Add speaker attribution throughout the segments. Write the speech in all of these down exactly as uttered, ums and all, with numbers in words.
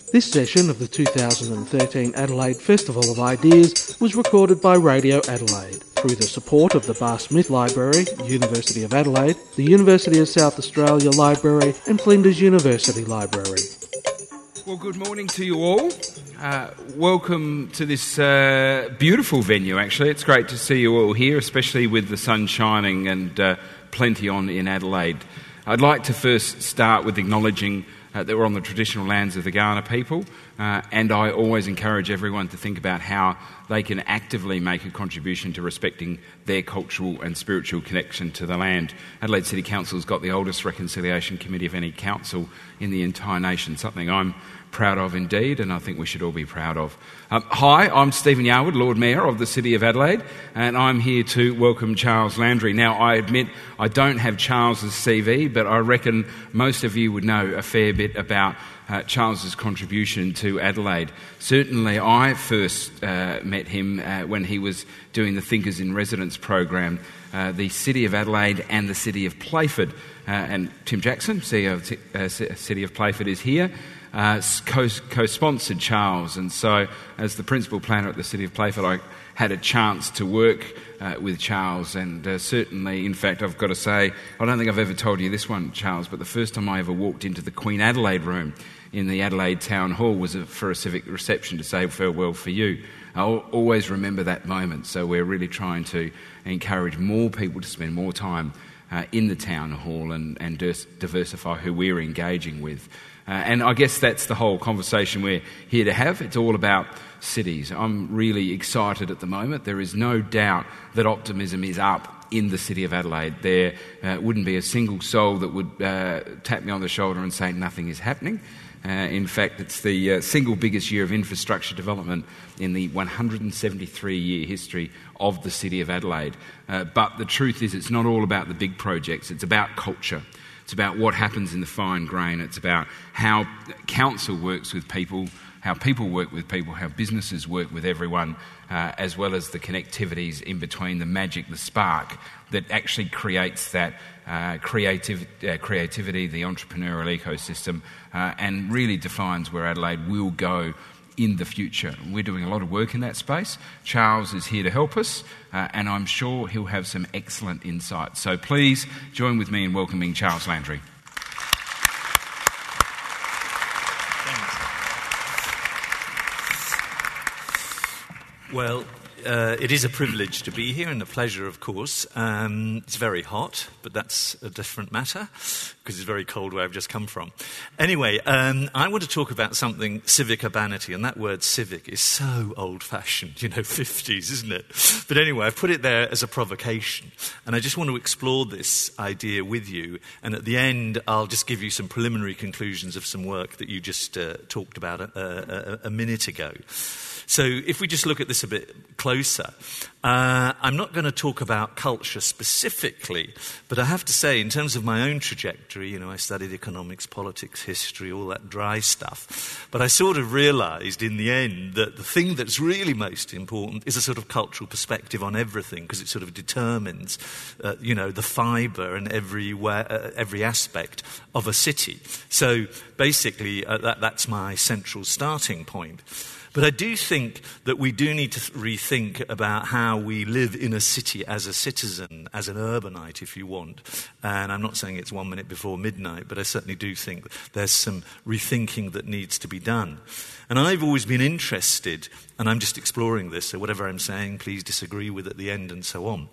Speaker 1: This session of the two thousand thirteen Adelaide Festival of Ideas was recorded by Radio Adelaide through the support of the Barr Smith Library, University of Adelaide, the University of South Australia Library and Flinders University Library.
Speaker 2: Well, good morning to you all. Uh, welcome to this uh, beautiful venue, actually. It's great to see you all here, especially with the sun shining and uh, plenty on in Adelaide. I'd like to first start with acknowledging uh, that we're on the traditional lands of the Kaurna people, uh, and I always encourage everyone to think about how they can actively make a contribution to respecting their cultural and spiritual connection to the land. Adelaide City Council's got the oldest reconciliation committee of any council in the entire nation, something I'm proud of indeed, and I think we should all be proud of. Um, hi, I'm Stephen Yarwood, Lord Mayor of the City of Adelaide, and I'm here to welcome Charles Landry. Now, I admit I don't have Charles's C V, but I reckon most of you would know a fair bit about uh, Charles's contribution to Adelaide. Certainly, I first uh, met him uh, when he was doing the Thinkers in Residence program, uh, the City of Adelaide and the City of Playford. Uh, and Tim Jackson, C E O of the uh, City of Playford, is here. Uh, co- co-sponsored Charles, and so as the principal planner at the City of Playford, I had a chance to work uh, with Charles, and uh, certainly, in fact, I've got to say, I don't think I've ever told you this one, Charles, but the first time I ever walked into the Queen Adelaide room in the Adelaide Town Hall was a, for a civic reception to say farewell for you. I'll always remember that moment, so we're really trying to encourage more people to spend more time uh, in the Town Hall and, and dis- diversify who we're engaging with. Uh, and I guess that's the whole conversation we're here to have. It's all about cities. I'm really excited at the moment. There is no doubt that optimism is up in the City of Adelaide. There uh, wouldn't be a single soul that would uh, tap me on the shoulder and say nothing is happening. Uh, in fact, it's the uh, single biggest year of infrastructure development in the one hundred seventy-three year history of the City of Adelaide. Uh, but the truth is, it's not all about the big projects. It's about culture. It's about what happens in the fine grain. It's about how council works with people, how people work with people, how businesses work with everyone, uh, as well as the connectivities in between, the magic, the spark that actually creates that uh, creative, uh, creativity, the entrepreneurial ecosystem, uh, and really defines where Adelaide will go in the future. We're doing a lot of work in that space. Charles is here to help us, uh, and I'm sure he'll have some excellent insights. So please join with me in welcoming Charles Landry.
Speaker 3: Well, uh, it is a privilege to be here and a pleasure, of course. Um, it's very hot, but that's a different matter because it's very cold where I've just come from. Anyway, um, I want to talk about something civic urbanity, and that word civic is so old-fashioned, you know, fifties, isn't it? But anyway, I've put it there as a provocation, and I just want to explore this idea with you, and at the end, I'll just give you some preliminary conclusions of some work that you just uh, talked about a, a, a minute ago. So if we just look at this a bit closer, uh, I'm not going to talk about culture specifically, but I have to say, in terms of my own trajectory, you know, I studied economics, politics, history, all that dry stuff, but I sort of realised in the end that the thing that's really most important is a sort of cultural perspective on everything, because it sort of determines, uh, you know, the fibre and every, wa- uh, every aspect of a city. So basically, uh, that, that's my central starting point. But I do think that we do need to rethink about how we live in a city as a citizen, as an urbanite, if you want. And I'm not saying it's one minute before midnight, but I certainly do think there's some rethinking that needs to be done. And I've always been interested, and I'm just exploring this, so whatever I'm saying, please disagree with at the end and so on,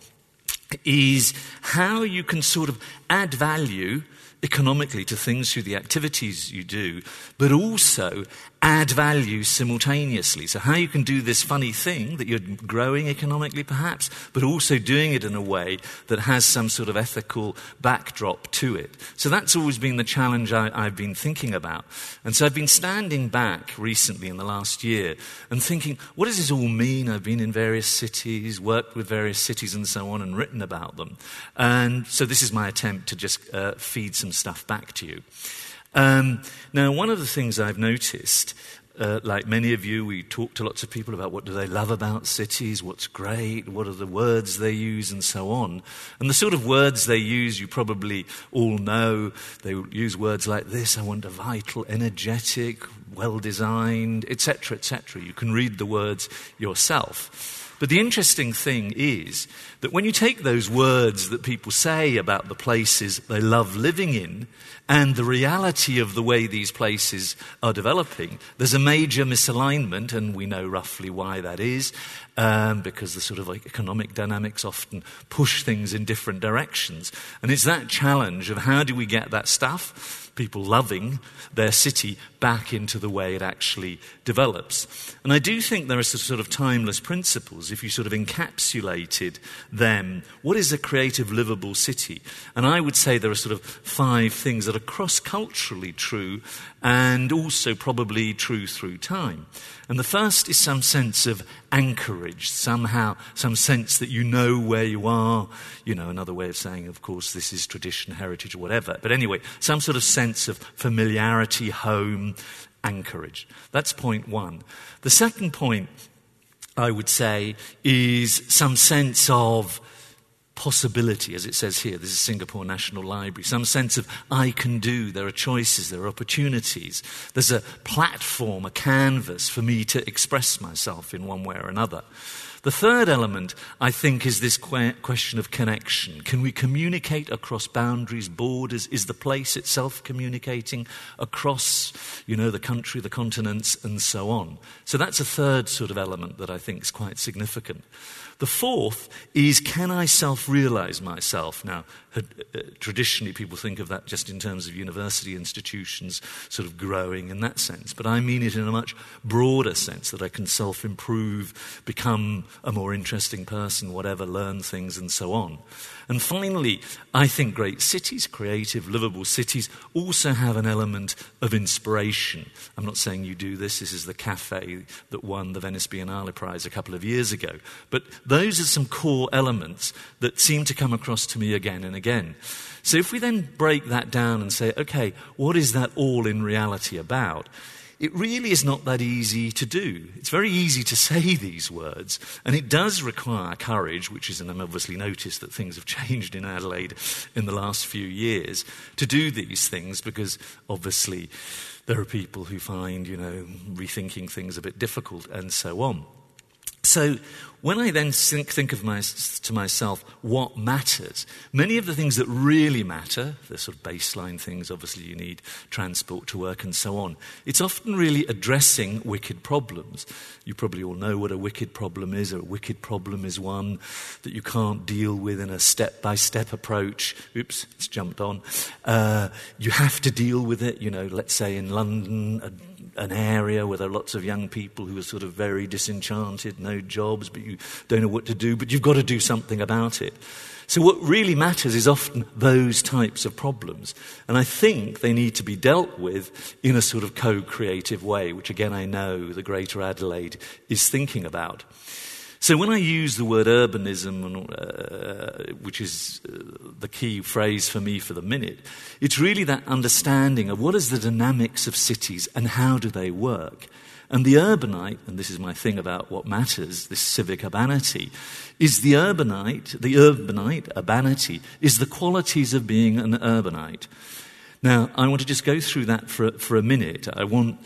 Speaker 3: is how you can sort of add value economically to things through the activities you do, but also add value simultaneously. So how you can do this funny thing that you're growing economically perhaps, but also doing it in a way that has some sort of ethical backdrop to it. So that's always been the challenge I, I've been thinking about. And so I've been standing back recently in the last year and thinking, what does this all mean? I've been in various cities, worked with various cities and so on, and written about them. And so this is my attempt to just uh, feed some stuff back to you. Um, now, one of the things I've noticed, uh, like many of you, we talk to lots of people about what do they love about cities, what's great, what are the words they use, and so on. And the sort of words they use, you probably all know. They use words like this: I want a vital, energetic, well-designed, et cetera, et cetera. You can read the words yourself. But the interesting thing is that when you take those words that people say about the places they love living in and the reality of the way these places are developing, there's a major misalignment, and we know roughly why that is, um, because the sort of like economic dynamics often push things in different directions. And it's that challenge of how do we get that stuff, people loving their city, back into the way it actually develops. And I do think there are sort of timeless principles. If you sort of encapsulated them, what is a creative, livable city? And I would say there are sort of five things that are cross-culturally true and also probably true through time. And the first is some sense of anchorage, somehow, some sense that you know where you are. You know, another way of saying, of course, this is tradition, heritage, or whatever. But anyway, some sort of sense of familiarity, home, anchorage. That's point one. The second point, I would say, is some sense of possibility, as it says here. This is Singapore National Library. Some sense of I can do. There are choices, there are opportunities. There's a platform, a canvas for me to express myself in one way or another. The third element, I think, is this que- question of connection. Can we communicate across boundaries, borders? Is the place itself communicating across, you know, the country, the continents, and so on? So that's a third sort of element that I think is quite significant. The fourth is, can I self-realize myself? Now, uh, uh, traditionally people think of that just in terms of university institutions sort of growing in that sense. But I mean it in a much broader sense, that I can self-improve, become a more interesting person, whatever, learn things and so on. And finally, I think great cities, creative, livable cities, also have an element of inspiration. I'm not saying you do this. This is the cafe that won the Venice Biennale Prize a couple of years ago. But those are some core elements that seem to come across to me again and again. So if we then break that down and say, okay, what is that all in reality about? It really is not that easy to do. It's very easy to say these words, and it does require courage, which is, and I've obviously noticed that things have changed in Adelaide in the last few years, to do these things, because obviously there are people who find, you know, rethinking things a bit difficult and so on. So when I then think, think of my, to myself what matters, many of the things that really matter, the sort of baseline things, obviously you need transport to work and so on, it's often really addressing wicked problems. You probably all know what a wicked problem is. A wicked problem is one that you can't deal with in a step-by-step approach. Oops, it's jumped on. Uh, you have to deal with it, you know, let's say in London, a, an area where there are lots of young people who are sort of very disenchanted, no jobs, but you don't know what to do, but you've got to do something about it. So what really matters is often those types of problems. And I think they need to be dealt with in a sort of co-creative way, which again I know the Greater Adelaide is thinking about. So when I use the word urbanism, uh, which is uh, the key phrase for me for the minute, it's really that understanding of what is the dynamics of cities and how do they work. And the urbanite, and this is my thing about what matters, this civic urbanity, is the urbanite, the urbanite, urbanity, is the qualities of being an urbanite. Now, I want to just go through that for, for a minute. I want,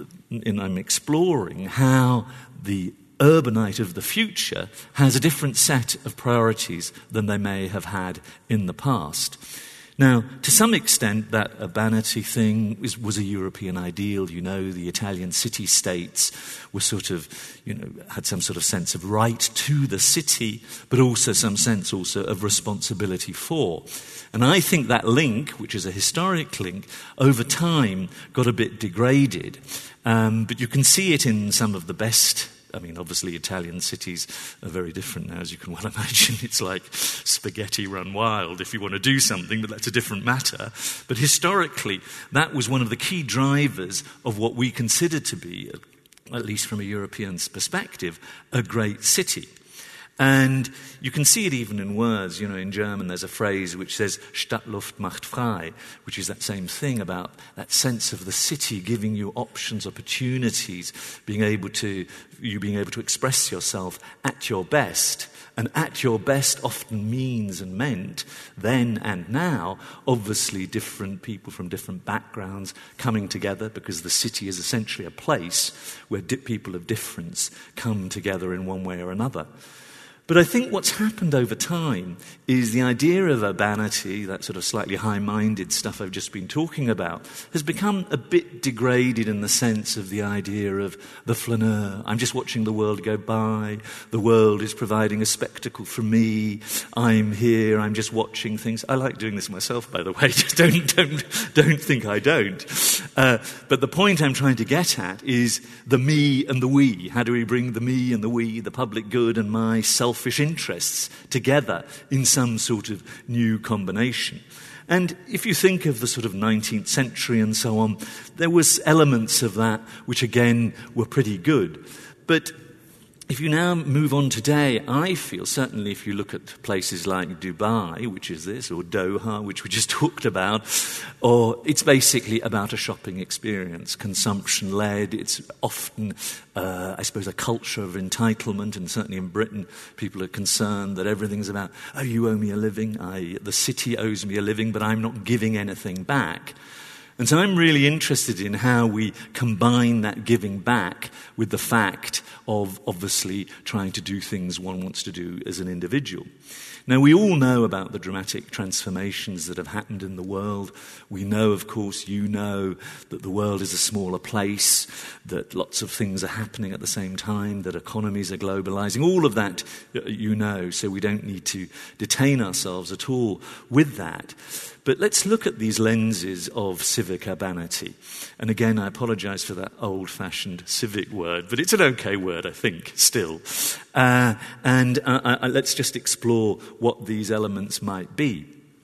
Speaker 3: and I'm exploring how the urbanite of the future has a different set of priorities than they may have had in the past. Now, to some extent, that urbanity thing is, was a European ideal. You know, the Italian city-states were sort of, you know, had some sort of sense of right to the city, but also some sense also of responsibility for. And I think that link, which is a historic link, over time got a bit degraded. Um, but you can see it in some of the best, I mean, obviously Italian cities are very different now, as you can well imagine. It's like spaghetti run wild if you want to do something, but that's a different matter. But historically, that was one of the key drivers of what we consider to be, at least from a European's perspective, a great city. And you can see it even in words. You know, in German there's a phrase which says Stadtluft macht frei, which is that same thing about that sense of the city giving you options, opportunities, being able to, you being able to express yourself at your best. And at your best often means and meant, then and now, obviously different people from different backgrounds coming together, because the city is essentially a place where di- people of difference come together in one way or another. But I think what's happened over time is the idea of urbanity, that sort of slightly high-minded stuff I've just been talking about, has become a bit degraded in the sense of the idea of the flaneur. I'm just watching the world go by. The world is providing a spectacle for me. I'm here. I'm just watching things. I like doing this myself, by the way. Just don't, don't, don't think I don't. Uh, but the point I'm trying to get at is the me and the we. How do we bring the me and the we, the public good and my self selfish interests together in some sort of new combination? And if you think of the sort of nineteenth century and so on, there was elements of that which again were pretty good. But if you now move on today, I feel, certainly if you look at places like Dubai, which is this, or Doha, which we just talked about, or it's basically about a shopping experience, consumption-led. It's often, uh, I suppose, a culture of entitlement, and certainly in Britain, people are concerned that everything's about, oh, you owe me a living, I, the city owes me a living, but I'm not giving anything back. And so I'm really interested in how we combine that giving back with the fact of obviously trying to do things one wants to do as an individual. Now, we all know about the dramatic transformations that have happened in the world. We know, of course, you know, that the world is a smaller place, that lots of things are happening at the same time, that economies are globalizing. All of that you know, so we don't need to detain ourselves at all with that. But let's look at these lenses of civic urbanity. And again, I apologize for that old-fashioned civic word, but it's an okay word, I think, still. Uh, and uh, uh, let's just explore what these elements might be.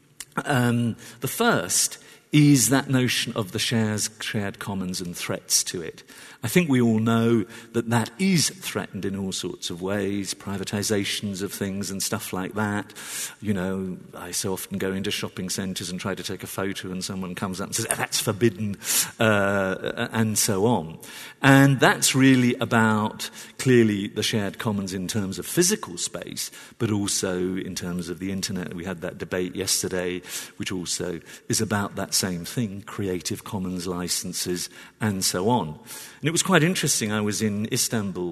Speaker 3: Um, the first is that notion of the shares, shared commons and threats to it. I think we all know that that is threatened in all sorts of ways, privatizations of things and stuff like that. You know, I so often go into shopping centres and try to take a photo and someone comes up and says, oh, that's forbidden, uh, and so on. And that's really about, clearly, the shared commons in terms of physical space, but also in terms of the internet. We had that debate yesterday, which also is about that same thing, Creative Commons licenses and so on. And it was quite interesting. I was in Istanbul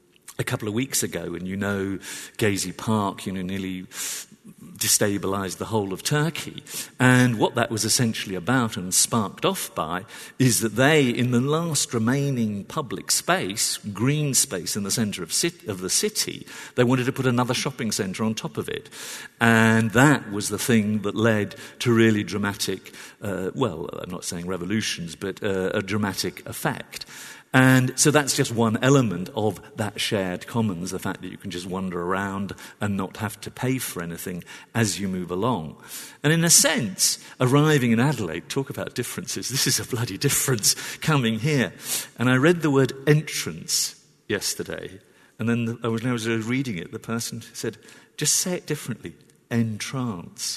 Speaker 3: a couple of weeks ago, and you know Gezi Park, you know, nearly destabilised the whole of Turkey. And what that was essentially about and sparked off by is that they, in the last remaining public space, green space in the centre of, cit- of the city, they wanted to put another shopping centre on top of it. And that was the thing that led to really dramatic, uh, well, I'm not saying revolutions, but uh, a dramatic effect. And so that's just one element of that shared commons, the fact that you can just wander around and not have to pay for anything as you move along. And in a sense, arriving in Adelaide, talk about differences, this is a bloody difference coming here. And I read the word entrance yesterday, and then the, I was, when I was reading it, the person said, just say it differently, entrance.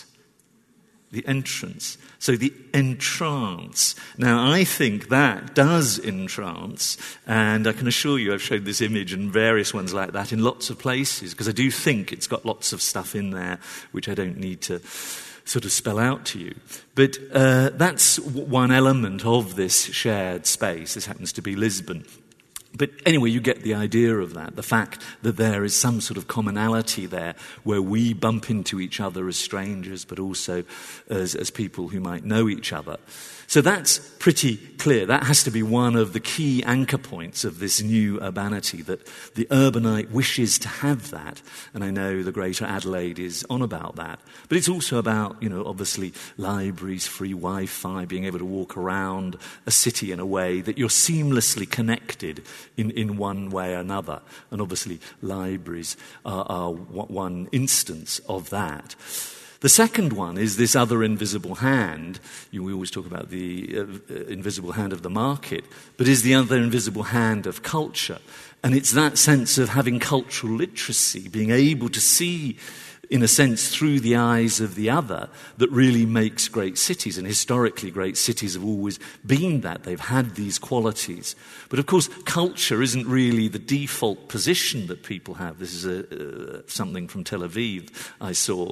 Speaker 3: The entrance. So the entrance. Now, I think that does entrance, and I can assure you I've showed this image and various ones like that in lots of places, because I do think it's got lots of stuff in there which I don't need to sort of spell out to you. But uh, that's w- one element of this shared space. This happens to be Lisbon. But anyway, you get the idea of that, the fact that there is some sort of commonality there where we bump into each other as strangers, but also as, as people who might know each other. So that's pretty clear. That has to be one of the key anchor points of this new urbanity, that the urbanite wishes to have that. And I know the Greater Adelaide is on about that. But it's also about, you know, obviously libraries, free Wi-Fi, being able to walk around a city in a way that you're seamlessly connected in, in one way or another. And obviously libraries are, are one instance of that. The second one is this other invisible hand. You know, we always talk about the uh, invisible hand of the market, but is the other invisible hand of culture. And it's that sense of having cultural literacy, being able to see, in a sense, through the eyes of the other, that really makes great cities. And historically, great cities have always been that. They've had these qualities. But of course, culture isn't really the default position that people have. This is a, uh, something from Tel Aviv I saw.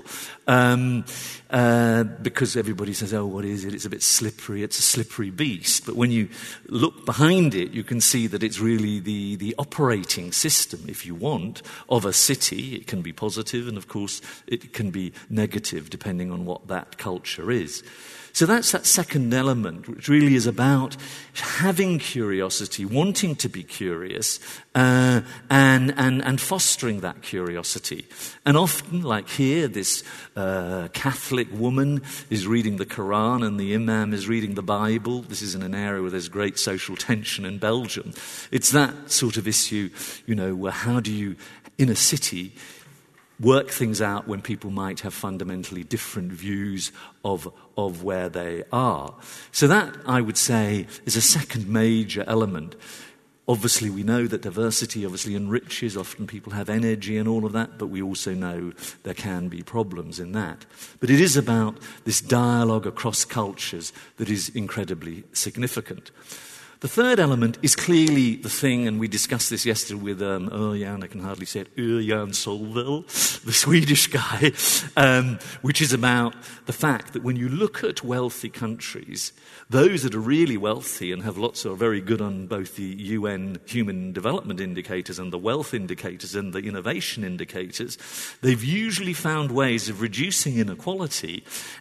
Speaker 3: Um, uh, because everybody says, oh, what is it? It's a bit slippery. It's a slippery beast. But when you look behind it, you can see that it's really the, the operating system, if you want, of a city. It can be positive, and of course, it can be negative depending on what that culture is. So that's that second element, which really is about having curiosity, wanting to be curious, uh, and, and, and fostering that curiosity. And often, like here, this uh, Catholic woman is reading the Quran and the Imam is reading the Bible. This is in an area where there's great social tension in Belgium. It's that sort of issue, you know, where how do you, in a city, work things out when people might have fundamentally different views of, of where they are. So that, I would say, is a second major element. Obviously, we know that diversity obviously enriches. Often people have energy and all of that, but we also know there can be problems in that. But it is about this dialogue across cultures that is incredibly significant. The third element is clearly the thing, and we discussed this yesterday with um, Örjan, I can hardly say it, Örjan Solvell, the Swedish guy, um, which is about the fact that when you look at wealthy countries, those that are really wealthy and have lots of very good on both the U N Human Development Indicators and the wealth indicators and the innovation indicators, they've usually found ways of reducing inequality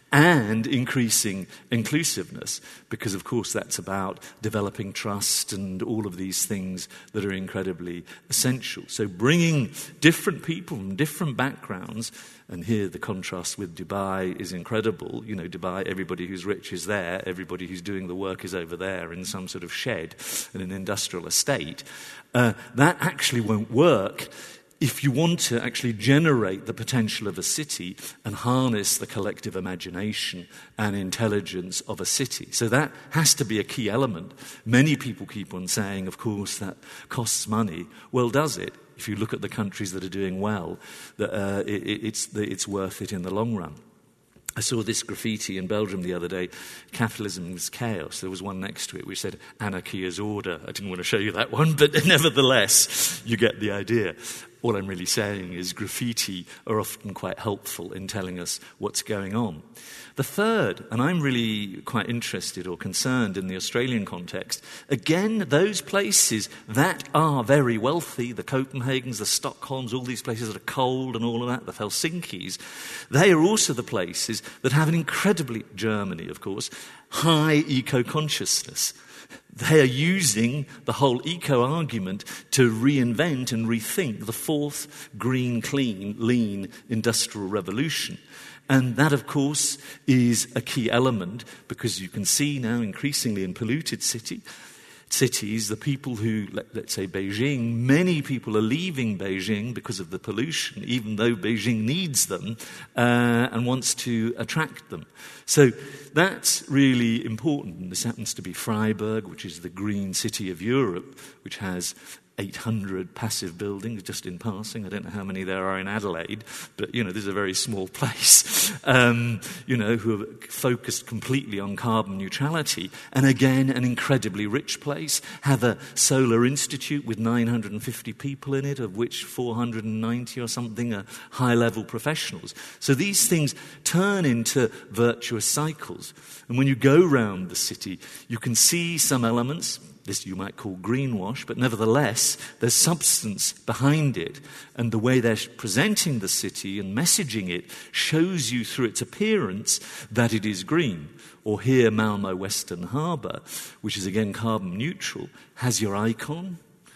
Speaker 3: and increasing inclusiveness, because of course that's about developing trust and all of these things that are incredibly essential. So bringing different people from different backgrounds, and here the contrast with Dubai is incredible. You know, Dubai, everybody who's rich is there, everybody who's doing the work is over there in some sort of shed in an industrial estate. Uh, that actually won't work if you want to actually generate the potential of a city and harness the collective imagination and intelligence of a city. So that has to be a key element. Many people keep on saying, of course, that costs money. Well, does it? If you look at the countries that are doing well, that, uh, it, it's, it's worth it in the long run. I saw this graffiti in Belgium the other day, capitalism is chaos. There was one next to it which said, anarchy is order. I didn't want to show you that one, but nevertheless, you get the idea. All I'm really saying is graffiti are often quite helpful in telling us what's going on. The third, and I'm really quite interested or concerned in the Australian context, again, those places that are very wealthy, the Copenhagens, the Stockholms, all these places that are cold and all of that, the Helsinkis, they are also the places that have an incredibly, Germany of course, high eco-consciousness. They are using the whole eco-argument to reinvent and rethink the fourth green, clean, lean industrial revolution. And that, of course, is a key element, because you can see now increasingly in polluted city, cities, the people who, let, let's say Beijing, many people are leaving Beijing because of the pollution, even though Beijing needs them uh, and wants to attract them. So that's really important. This happens to be Freiburg, which is the green city of Europe, which has eight hundred passive buildings, just in passing. I don't know how many there are in Adelaide, but, you know, this is a very small place, um, you know, who are focused completely on carbon neutrality. And again, an incredibly rich place. Have a solar institute with nine hundred fifty people in it, of which four hundred ninety or something are high-level professionals. So these things turn into virtuous cycles. And when you go round the city, you can see some elements. This you might call greenwash, but nevertheless, there's substance behind it. And the way they're presenting the city and messaging it shows you through its appearance that it is green. Or here, Malmö Western Harbour, which is again carbon neutral, has your icon,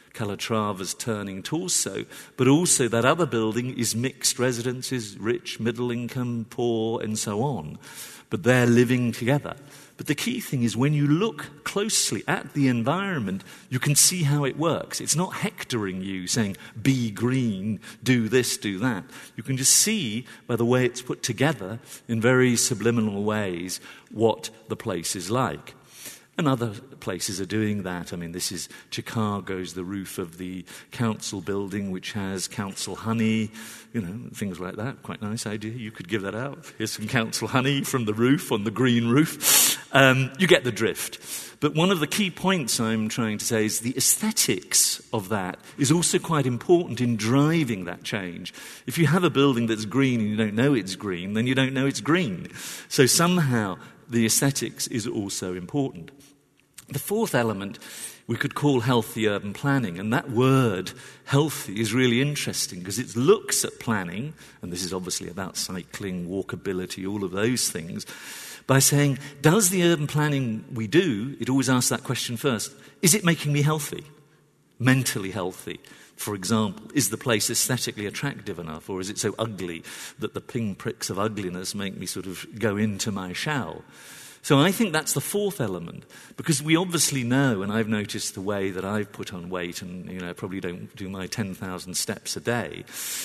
Speaker 3: Calatrava's turning torso, but also that other building is mixed residences, rich, middle income, poor, and so on. But they're living together. But the key thing is when you look closely at the environment, you can see how it works. It's not hectoring you, saying, be green, do this, do that. You can just see by the way it's put together in very subliminal ways what the place is like. And other places are doing that. I mean, this is Chicago's, the roof of the council building, which has council honey, you know, things like that. Quite nice idea. You could give that out. Here's some council honey from the roof, on the green roof. Um, you get the drift. But one of the key points I'm trying to say is the aesthetics of that is also quite important in driving that change. If you have a building that's green and you don't know it's green, then you don't know it's green. So somehow the aesthetics is also important. The fourth element we could call healthy urban planning, and that word healthy is really interesting because it looks at planning, and this is obviously about cycling, walkability, all of those things, by saying, does the urban planning we do, it always asks that question first, is it making me healthy, mentally healthy? For example, is the place aesthetically attractive enough, or is it so ugly that the pinpricks of ugliness make me sort of go into my shell? So I think that's the fourth element, because we obviously know, and I've noticed the way that I've put on weight, and you know, I probably don't do my ten thousand steps a day,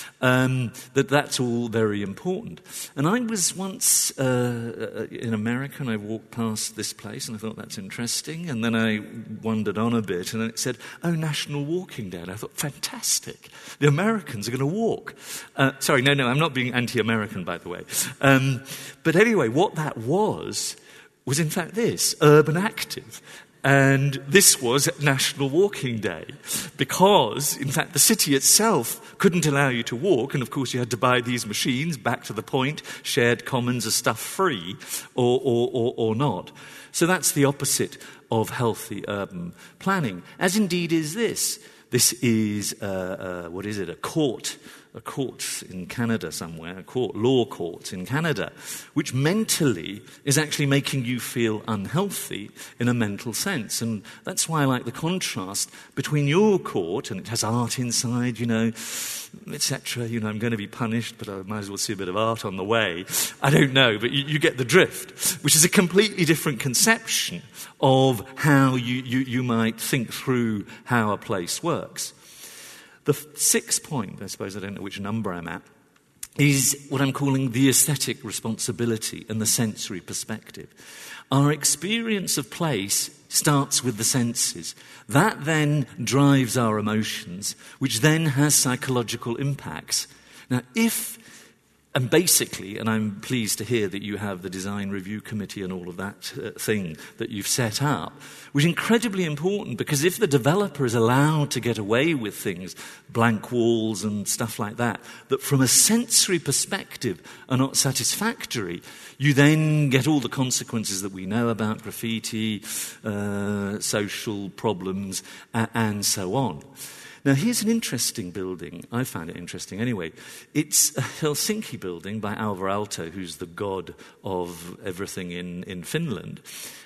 Speaker 3: um, that that's all very important. And I was once uh, in America, and I walked past this place, and I thought that's interesting, and then I wandered on a bit, and it said, oh, National Walking Day, and I thought, fantastic, the Americans are going to walk. Uh, sorry, no, no, I'm not being anti-American, by the way. Um, but anyway, what that was... was in fact this, Urban Active. And this was National Walking Day because, in fact, the city itself couldn't allow you to walk, and of course you had to buy these machines, back to the point, shared commons are stuff free or, or, or, or not. So that's the opposite of healthy urban planning, as indeed is this. This is, uh, uh, what is it, a court, a court in Canada somewhere, a court, law court in Canada, which mentally is actually making you feel unhealthy in a mental sense. And that's why I like the contrast between your court, and it has art inside, you know, et cetera. You know, I'm going to be punished, but I might as well see a bit of art on the way. I don't know, but you, you get the drift, which is a completely different conception of how you, you, you might think through how a place works. The f- sixth point, I suppose I don't know which number I'm at, is what I'm calling the aesthetic responsibility and the sensory perspective. Our experience of place starts with the senses. That then drives our emotions, which then has psychological impacts. Now, if... And basically, and I'm pleased to hear that you have the design review committee and all of that uh, thing that you've set up, which is incredibly important because if the developer is allowed to get away with things, blank walls and stuff like that, that from a sensory perspective are not satisfactory, you then get all the consequences that we know about graffiti, uh, social problems, uh, and so on. Now, here's an interesting building. I found it interesting anyway. It's a Helsinki building by Alvar Aalto, who's the god of everything in, in Finland.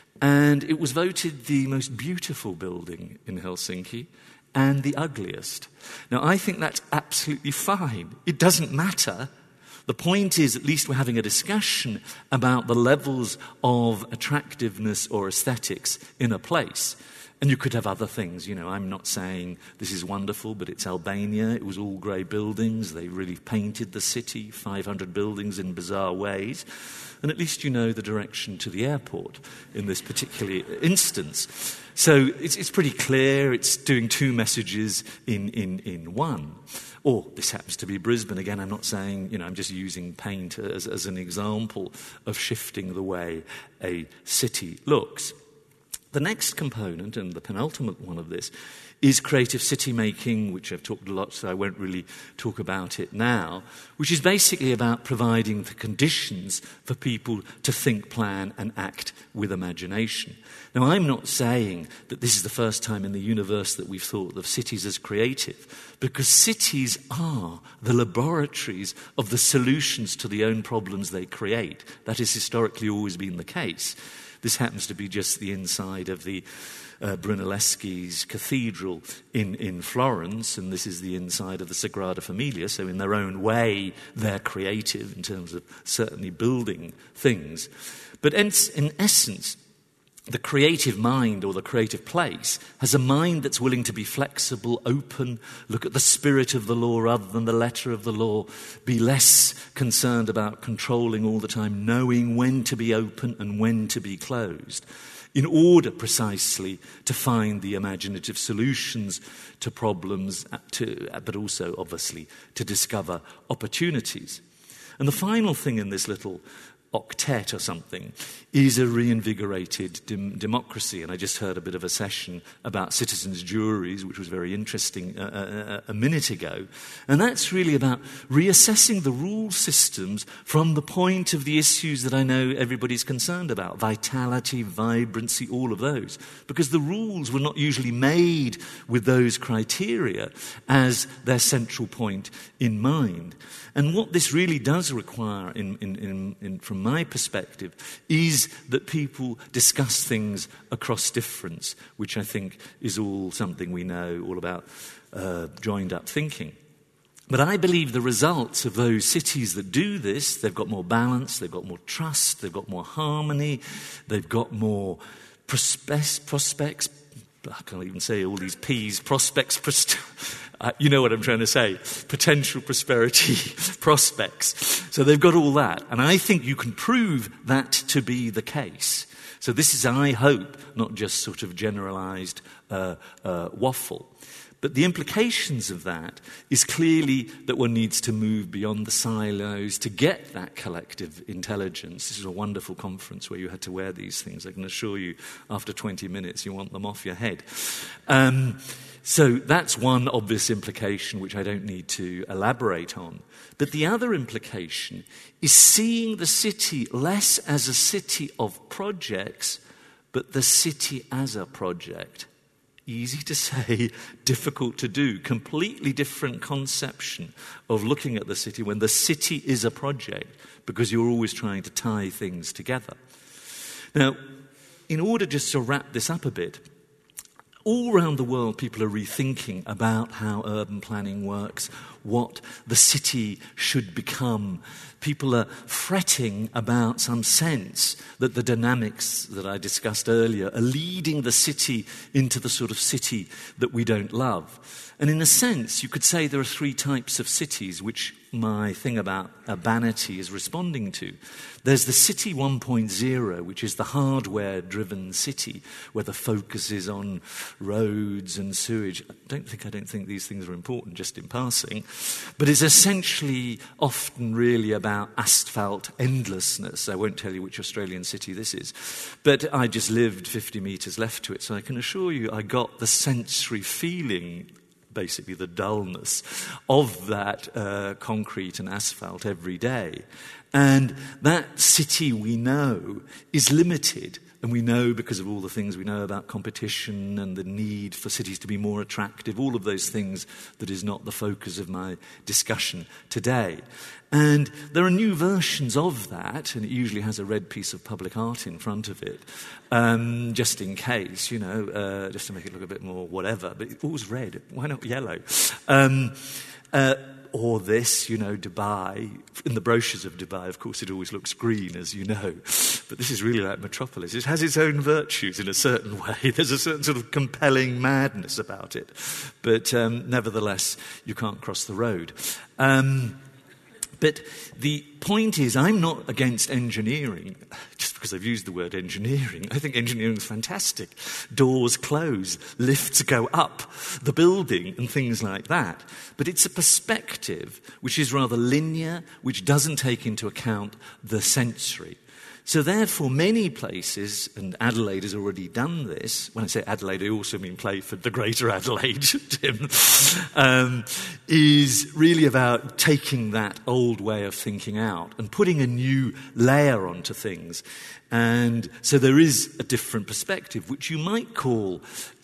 Speaker 3: And it was voted the most beautiful building in Helsinki and the ugliest. Now, I think that's absolutely fine. It doesn't matter. The point is, at least we're having a discussion about the levels of attractiveness or aesthetics in a place. And you could have other things, you know, I'm not saying this is wonderful, but it's Albania, it was all grey buildings, they really painted the city, five hundred buildings in bizarre ways, and at least you know the direction to the airport in this particular instance. So it's, it's pretty clear, it's doing two messages in, in, in one. Or this happens to be Brisbane, again, I'm not saying, you know, I'm just using paint as, as an example of shifting the way a city looks. The next component, and the penultimate one of this, is creative city making, which I've talked a lot, so I won't really talk about it now, which is basically about providing the conditions for people to think, plan, and act with imagination. Now, I'm not saying that this is the first time in the universe that we've thought of cities as creative, because cities are the laboratories of the solutions to the own problems they create. That has historically always been the case. This happens to be just the inside of the uh, Brunelleschi's cathedral in, in Florence, and this is the inside of the Sagrada Familia, so in their own way they're creative in terms of certainly building things. But in, in essence, the creative mind or the creative place has a mind that's willing to be flexible, open, look at the spirit of the law rather than the letter of the law, be less concerned about controlling all the time, knowing when to be open and when to be closed, in order precisely to find the imaginative solutions to problems, to, but also obviously to discover opportunities. And the final thing in this little octet or something is a reinvigorated dem- democracy. And I just heard a bit of a session about citizens' juries, which was very interesting uh, a, a minute ago. And that's really about reassessing the rule systems from the point of the issues that I know everybody's concerned about: vitality, vibrancy, all of those. Because the rules were not usually made with those criteria as their central point in mind. And what this really does require, in, in, in, in, from my perspective, is that people discuss things across difference, which I think is all something we know all about uh, joined-up thinking. But I believe the results of those cities that do this, they've got more balance, they've got more trust, they've got more harmony, they've got more prospects, prospects I can't even say all these P's, prospects, pros- uh, you know what I'm trying to say, potential prosperity prospects. So they've got all that. And I think you can prove that to be the case. So this is, I hope, not just sort of generalized uh, uh, waffle. But the implications of that is clearly that one needs to move beyond the silos to get that collective intelligence. This is a wonderful conference where you had to wear these things. I can assure you, after twenty minutes, you want them off your head. Um, so that's one obvious implication which I don't need to elaborate on. But the other implication is seeing the city less as a city of projects, but the city as a project. Easy to say, difficult to do. Completely different conception of looking at the city when the city is a project, because you're always trying to tie things together. Now, in order just to wrap this up a bit, all around the world people are rethinking about how urban planning works, what the city should become. People are fretting about some sense that the dynamics that I discussed earlier are leading the city into the sort of city that we don't love. And in a sense, you could say there are three types of cities which my thing about urbanity is responding to. There's the city one point oh, which is the hardware-driven city, where the focus is on roads and sewage. I don't think I don't think these things are important, just in passing. But it's essentially often really about asphalt endlessness. I won't tell you which Australian city this is. But I just lived fifty metres left to it, so I can assure you I got the sensory feeling, basically the dullness of that uh, concrete and asphalt every day. And that city we know is limited. And we know, because of all the things we know about competition and the need for cities to be more attractive, all of those things that is not the focus of my discussion today. And there are new versions of that, and it usually has a red piece of public art in front of it, um, just in case, you know, uh, just to make it look a bit more whatever. But it's always red. Why not yellow? Um, uh, Or this, you know, Dubai. In the brochures of Dubai, of course, it always looks green, as you know. But this is really like Metropolis. It has its own virtues in a certain way. There's a certain sort of compelling madness about it. But um, nevertheless, you can't cross the road. Um, but the point is, I'm not against engineering, just because I've used the word engineering. I think engineering is fantastic. Doors close, lifts go up the building and things like that. But it's a perspective which is rather linear, which doesn't take into account the sensory. So therefore, many places, and Adelaide has already done this. When I say Adelaide, I also mean Playford, the Greater Adelaide, Tim, um, is really about taking that old way of thinking out and putting a new layer onto things. And so there is a different perspective, which you might call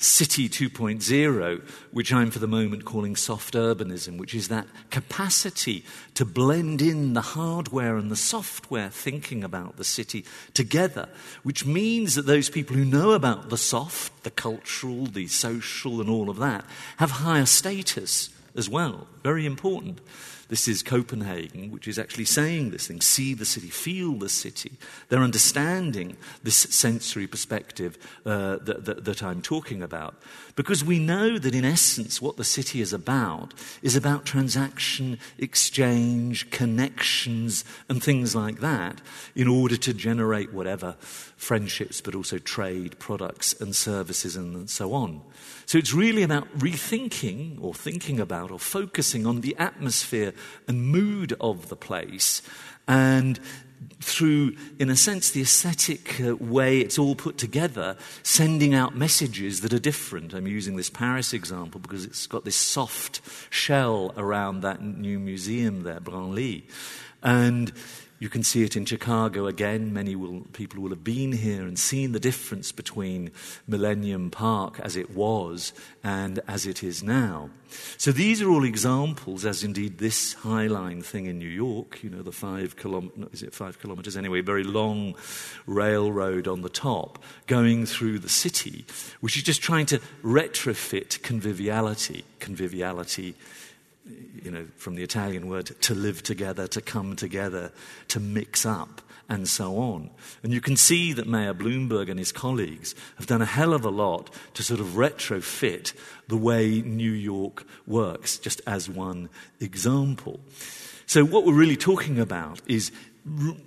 Speaker 3: City two point oh, which I'm for the moment calling soft urbanism, which is that capacity to blend in the hardware and the software thinking about the city together, which means that those people who know about the soft, the cultural, the social and all of that, have higher status as well. Very important. This is Copenhagen, which is actually saying this thing, see the city, feel the city. They're understanding this sensory perspective uh, that, that, that I'm talking about. Because we know that in essence what the city is about is about transaction, exchange, connections and things like that in order to generate whatever friendships, but also trade, products and services and so on. So it's really about rethinking or thinking about or focusing on the atmosphere and mood of the place, and through, in a sense, the aesthetic uh, way it's all put together, sending out messages that are different. I'm using this Paris example because it's got this soft shell around that new museum there, Branly. And you can see it in Chicago again. Many will, people will have been here and seen the difference between Millennium Park as it was and as it is now. So these are all examples, as indeed this High Line thing in New York, you know, the five kilometers, is it five kilometers anyway, very long railroad on the top going through the city, which is just trying to retrofit conviviality, conviviality, you know, from the Italian word to live together, to come together, to mix up, and so on. And you can see that Mayor Bloomberg and his colleagues have done a hell of a lot to sort of retrofit the way New York works, just as one example. So what we're really talking about is re-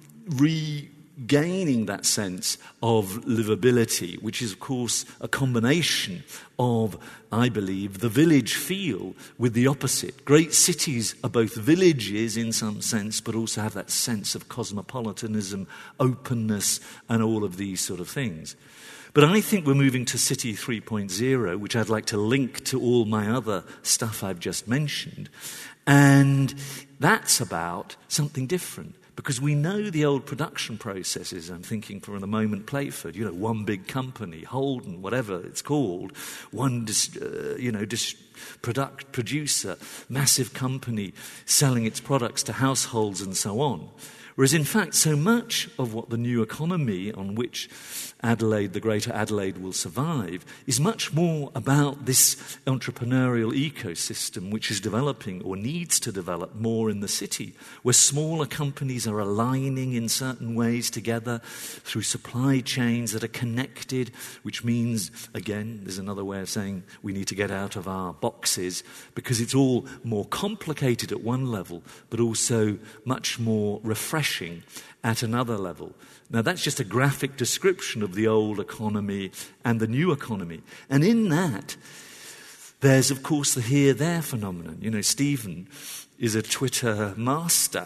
Speaker 3: regaining that sense of livability, which is, of course, a combination of, I believe, the village feel with the opposite. Great cities are both villages in some sense, but also have that sense of cosmopolitanism, openness, and all of these sort of things. But I think we're moving to City three point oh, which I'd like to link to all my other stuff I've just mentioned. And that's about something different. Because we know the old production processes. I'm thinking for the moment Playford, you know, one big company, Holden, whatever it's called, one, dis, uh, you know, dis, product producer, massive company selling its products to households and so on. Whereas in fact, so much of what the new economy on which Adelaide, the Greater Adelaide, will survive is much more about this entrepreneurial ecosystem which is developing or needs to develop more in the city, where smaller companies are aligning in certain ways together through supply chains that are connected, which means, again, there's another way of saying we need to get out of our boxes because it's all more complicated at one level, but also much more refreshing at another level. Now, that's just a graphic description of the old economy and the new economy. And in that, there's, of course, the here-there phenomenon. You know, Stephen is a Twitter master,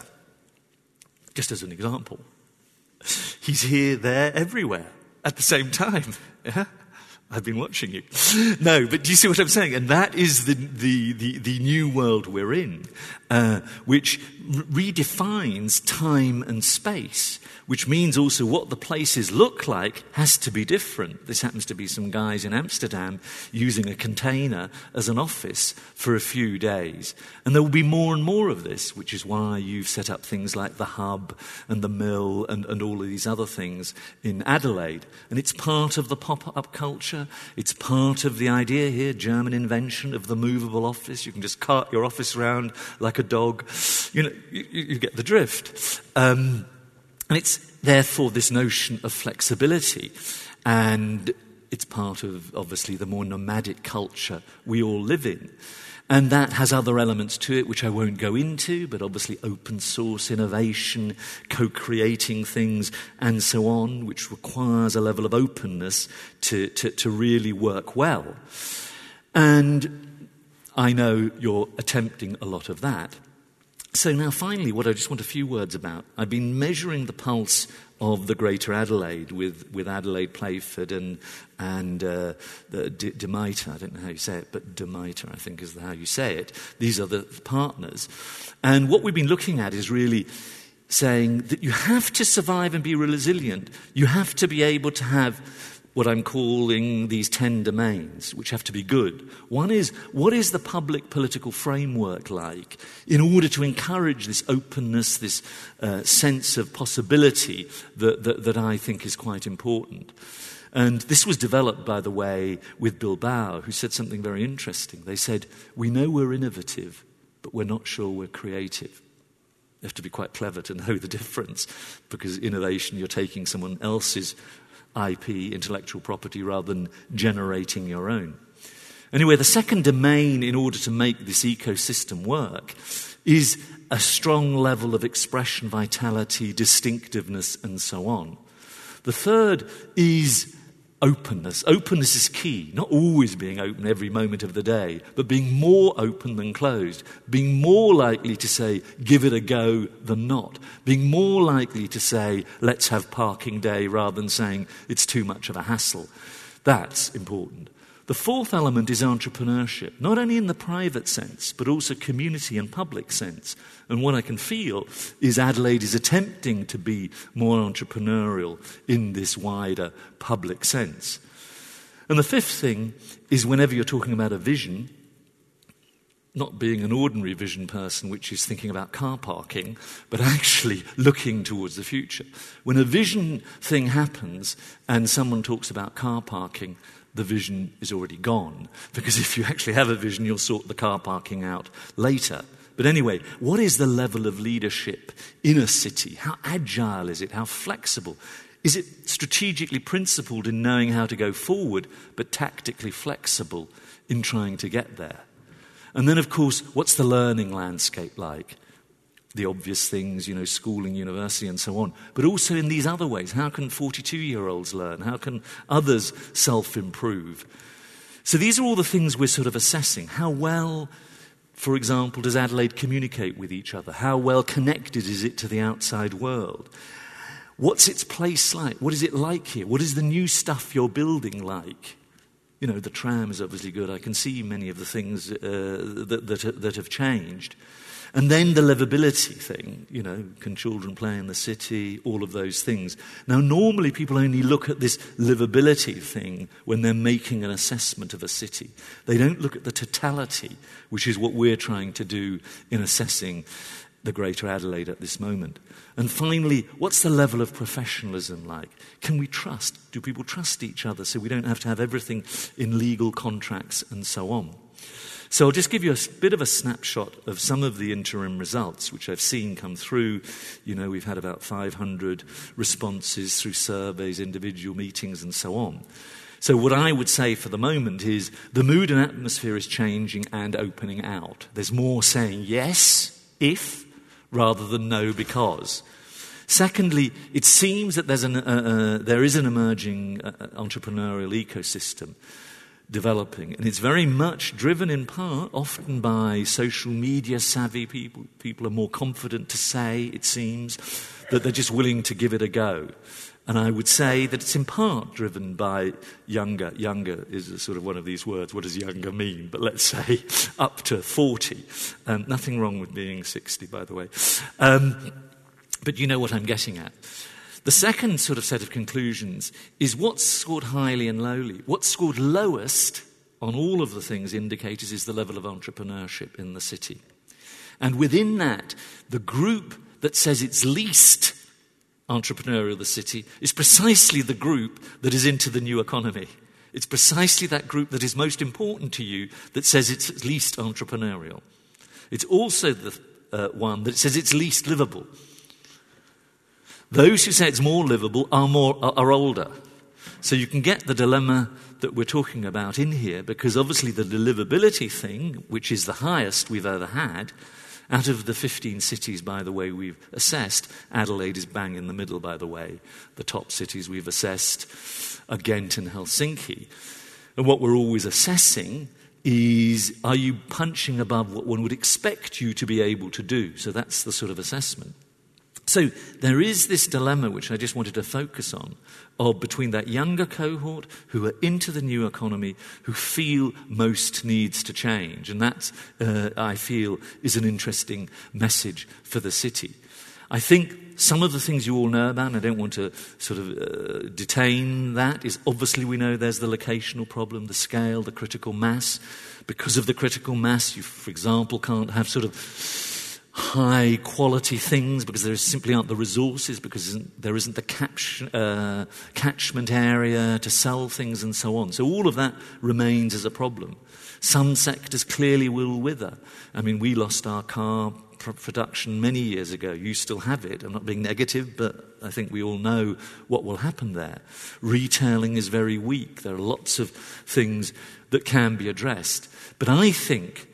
Speaker 3: just as an example. He's here, there, everywhere at the same time. Yeah? I've been watching you. No, but do you see what I'm saying? And that is the the the, the new world we're in, uh, which re- redefines time and space, which means also what the places look like has to be different. This happens to be some guys in Amsterdam using a container as an office for a few days. And there will be more and more of this, which is why you've set up things like the Hub and the Mill and, and all of these other things in Adelaide. And it's part of the pop-up culture. It's part of the idea here, German invention of the movable office. You can just cart your office around like a dog. You know, you, you get the drift. Um, and it's therefore this notion of flexibility. And it's part of, obviously, the more nomadic culture we all live in. And that has other elements to it, which I won't go into, but obviously open source innovation, co-creating things, and so on, which requires a level of openness to, to, to really work well. And I know you're attempting a lot of that. So now finally, what I just want a few words about. I've been measuring the pulse of the Greater Adelaide with, with Adelaide Playford and and uh, the D- Demeter. I don't know how you say it, but Demeter, I think, is how you say it. These are the partners. And what we've been looking at is really saying that you have to survive and be resilient. You have to be able to have what I'm calling these ten domains, which have to be good. One is, what is the public political framework like in order to encourage this openness, this uh, sense of possibility that, that, that I think is quite important. And this was developed, by the way, with Bilbao, who said something very interesting. They said, we know we're innovative, but we're not sure we're creative. You have to be quite clever to know the difference, because innovation, you're taking someone else's I P, intellectual property, rather than generating your own. Anyway, the second domain in order to make this ecosystem work is a strong level of expression, vitality, distinctiveness, and so on. The third is openness. Openness is key, not always being open every moment of the day, but being more open than closed, being more likely to say, give it a go than not, being more likely to say, let's have parking day, rather than saying, it's too much of a hassle. That's important. The fourth element is entrepreneurship, not only in the private sense, but also community and public sense. And what I can feel is Adelaide is attempting to be more entrepreneurial in this wider public sense. And the fifth thing is, whenever you're talking about a vision, not being an ordinary vision person, which is thinking about car parking, but actually looking towards the future. When a vision thing happens and someone talks about car parking, the vision is already gone. Because if you actually have a vision, you'll sort the car parking out later. But anyway, what is the level of leadership in a city? How agile is it? How flexible? Is it strategically principled in knowing how to go forward, but tactically flexible in trying to get there? And then, of course, what's the learning landscape like? The obvious things, you know, schooling, university, and so on. But also in these other ways. How can forty-two-year-olds learn? How can others self-improve? So these are all the things we're sort of assessing. How well, for example, does Adelaide communicate with each other? How well connected is it to the outside world? What's its place like? What is it like here? What is the new stuff you're building like? You know, the tram is obviously good. I can see many of the things uh, that, that, that have changed. And then the livability thing, you know, can children play in the city, all of those things. Now, normally people only look at this livability thing when they're making an assessment of a city. They don't look at the totality, which is what we're trying to do in assessing the Greater Adelaide at this moment. And finally, what's the level of professionalism like? Can we trust? Do people trust each other so we don't have to have everything in legal contracts and so on? So I'll just give you a bit of a snapshot of some of the interim results, which I've seen come through. You know, we've had about five hundred responses through surveys, individual meetings, and so on. So what I would say for the moment is the mood and atmosphere is changing and opening out. There's more saying yes, if, rather than no, because. Secondly, it seems that there's an, uh, uh, there is an emerging uh, entrepreneurial ecosystem developing, and it's very much driven in part often by social media savvy people. People are more confident to say, it seems, that they're just willing to give it a go. And I would say that it's in part driven by younger. Younger is a sort of one of these words. What does younger mean? But let's say up to forty. Um, nothing wrong with being sixty, by the way. Um, but you know what I'm getting at. The second sort of set of conclusions is what's scored highly and lowly. What's scored lowest on all of the things indicators is the level of entrepreneurship in the city. And within that, the group that says it's least entrepreneurial, the city, is precisely the group that is into the new economy. It's precisely that group that is most important to you that says it's least entrepreneurial. It's also the uh, one that says it's least livable. Those who say it's more livable are more are, are older. So you can get the dilemma that we're talking about in here, because obviously the livability thing, which is the highest we've ever had, out of the fifteen cities, by the way, we've assessed, Adelaide is bang in the middle, by the way. The top cities we've assessed are Ghent and Helsinki. And what we're always assessing is, are you punching above what one would expect you to be able to do? So that's the sort of assessment. So there is this dilemma, which I just wanted to focus on, of between that younger cohort who are into the new economy, who feel most needs to change. And that, uh, I feel, is an interesting message for the city. I think some of the things you all know about, and I don't want to sort of uh, detain that, is obviously we know there's the locational problem, the scale, the critical mass. Because of the critical mass, you, for example, can't have sort of high-quality things because there simply aren't the resources, because there isn't the catch, uh, catchment area to sell things and so on. So all of that remains as a problem. Some sectors clearly will wither. I mean, we lost our car production many years ago. You still have it. I'm not being negative, but I think we all know what will happen there. Retailing is very weak. There are lots of things that can be addressed. But I think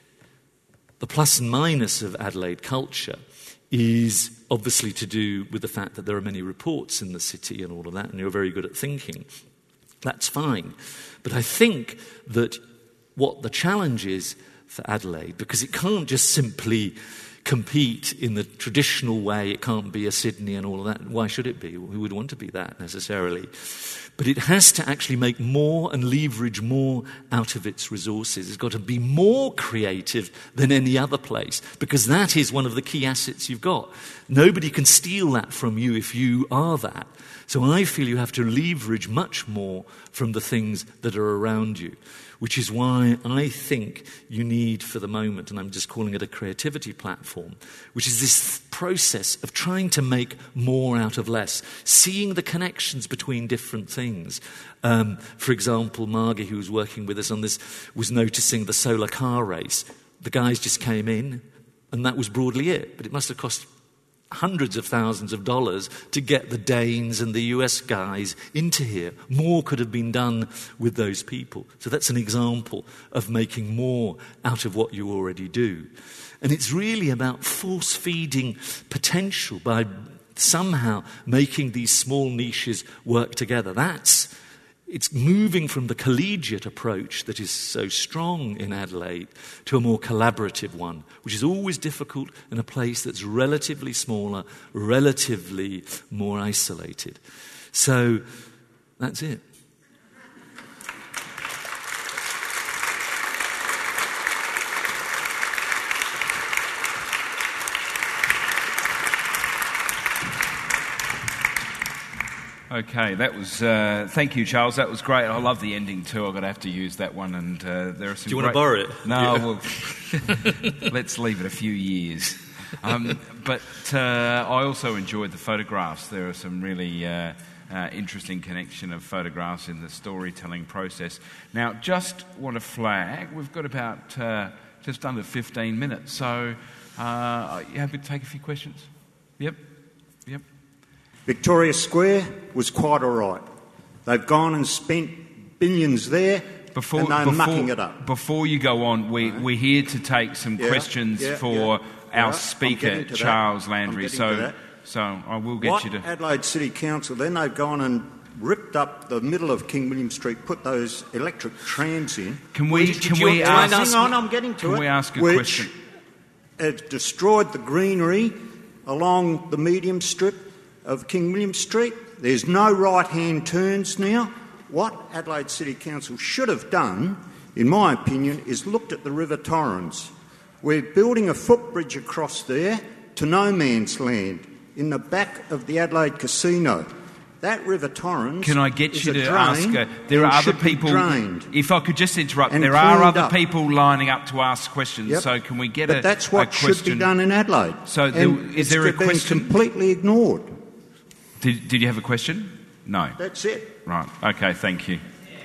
Speaker 3: the plus and minus of Adelaide culture is obviously to do with the fact that there are many reports in the city and all of that, and you're very good at thinking. That's fine. But I think that what the challenge is for Adelaide, because it can't just simply compete in the traditional way, it can't be a Sydney and all of that. Why should it be? Who would want to be that necessarily? But it has to actually make more and leverage more out of its resources. It's got to be more creative than any other place, because that is one of the key assets you've got. Nobody can steal that from you if you are that. So I feel you have to leverage much more from the things that are around you, which is why I think you need for the moment, and I'm just calling it a creativity platform, which is this process of trying to make more out of less, seeing the connections between different things. Um, for example, Margie, who was working with us on this, was noticing the solar car race. The guys just came in, and that was broadly it, but it must have cost hundreds of thousands of dollars to get the Danes and the U S guys into here. More could have been done with those people. So that's an example of making more out of what you already do. And it's really about force-feeding potential by somehow making these small niches work together. That's It's moving from the collegiate approach that is so strong in Adelaide to a more collaborative one, which is always difficult in a place that's relatively smaller, relatively more isolated. So that's it.
Speaker 2: Okay, that was, uh, thank you, Charles. That was great. I love the ending too. I'm going to have to use that one. And uh, there are some
Speaker 3: Do you
Speaker 2: great...
Speaker 3: want to borrow it?
Speaker 2: No,
Speaker 3: yeah.
Speaker 2: well, let's leave it a few years. Um, but uh, I also enjoyed the photographs. There are some really uh, uh, interesting connection of photographs in the storytelling process. Now, just want to flag, we've got about uh, just under fifteen minutes. So, uh, are you happy to take a few questions? Yep, yep.
Speaker 4: Victoria Square was quite all right. They've gone and spent billions there,
Speaker 2: before,
Speaker 4: and they're
Speaker 2: before,
Speaker 4: mucking it up.
Speaker 2: Before you go on, we,
Speaker 4: right.
Speaker 2: we're here to take some
Speaker 4: yeah,
Speaker 2: questions
Speaker 4: yeah,
Speaker 2: for
Speaker 4: yeah.
Speaker 2: our
Speaker 4: right.
Speaker 2: speaker, Charles
Speaker 4: that.
Speaker 2: Landry. So, so I will get
Speaker 4: what
Speaker 2: you to...
Speaker 4: Adelaide City Council, then they've gone and ripped up the middle of King William Street, put those electric trams in.
Speaker 2: Can we,
Speaker 4: which,
Speaker 2: can we ask...
Speaker 4: Hang on, I'm getting to
Speaker 2: can
Speaker 4: it.
Speaker 2: we ask a
Speaker 4: which
Speaker 2: question?
Speaker 4: Has destroyed the greenery along the medium strip of King William Street. There's no right-hand turns now. What Adelaide City Council should have done, in my opinion, is looked at the River Torrens. We're building a footbridge across there to no man's land in the back of the Adelaide Casino. That River Torrens
Speaker 2: Can I get
Speaker 4: is
Speaker 2: you
Speaker 4: a
Speaker 2: to
Speaker 4: drain
Speaker 2: ask... Uh, there are other
Speaker 4: should be
Speaker 2: people...
Speaker 4: drained
Speaker 2: If I could just interrupt,
Speaker 4: and
Speaker 2: there are other
Speaker 4: up.
Speaker 2: people lining up to ask questions,
Speaker 4: Yep.
Speaker 2: so can we get
Speaker 4: but
Speaker 2: a,
Speaker 4: that's what
Speaker 2: a question?
Speaker 4: should be done in Adelaide.
Speaker 2: So
Speaker 4: and
Speaker 2: there, is there a
Speaker 4: it's been
Speaker 2: question?
Speaker 4: completely ignored.
Speaker 2: Did, did you have a question? No.
Speaker 4: That's it.
Speaker 2: Right. Okay, thank you.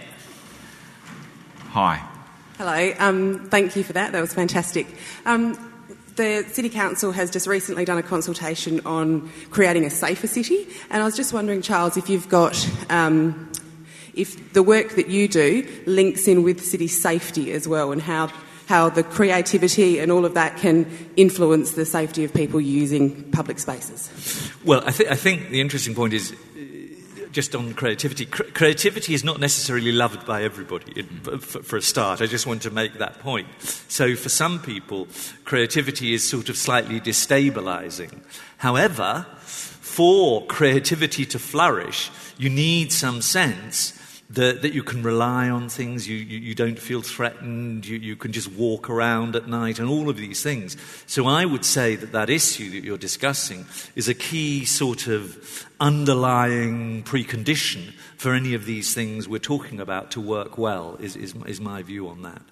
Speaker 2: Hi.
Speaker 5: Hello. Um, thank you for that. That was fantastic. Um, the City Council has just recently done a consultation on creating a safer city, and I was just wondering, Charles, if you've got... Um, if the work that you do links in with city safety as well, and how how the creativity and all of that can influence the safety of people using public spaces.
Speaker 3: Well, I, th- I think the interesting point is uh, just on creativity. Cre- creativity is not necessarily loved by everybody, it, for, for a start. I just want to make that point. So for some people, creativity is sort of slightly destabilising. However, for creativity to flourish, you need some sense that, that you can rely on things, you, you, you don't feel threatened, you, you can just walk around at night, and all of these things. So I would say that that issue that you're discussing is a key sort of underlying precondition for any of these things we're talking about to work well, is, is, is my view on that.